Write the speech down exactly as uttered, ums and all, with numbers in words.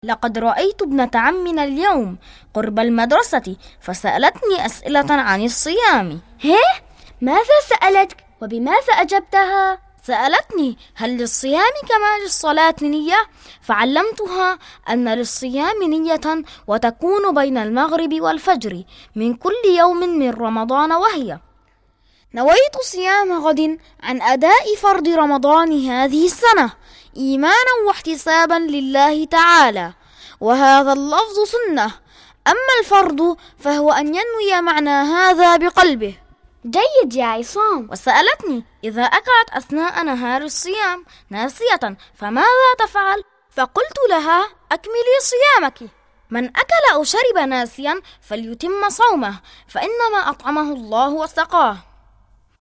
لقد رأيت ابنة عمنا اليوم قرب المدرسة فسألتني أسئلة عن الصيام. هيه؟ ماذا سألتك وبماذا أجبتها؟ سألتني هل للصيام كما للصلاة نية؟ فعلمتها أن للصيام نية وتكون بين المغرب والفجر من كل يوم من رمضان، وهي: نويت صيام غد عن أداء فرض رمضان هذه السنة إيمانا واحتسابا لله تعالى. وهذا اللفظ سنة، أما الفرض فهو أن ينوي معنى هذا بقلبه. جيد يا عصام. وسألتني إذا أكلت أثناء نهار الصيام ناسية فماذا تفعل؟ فقلت لها: أكملي صيامك. من أكل أو شرب ناسيا فليتم صومه، فإنما أطعمه الله وسقاه.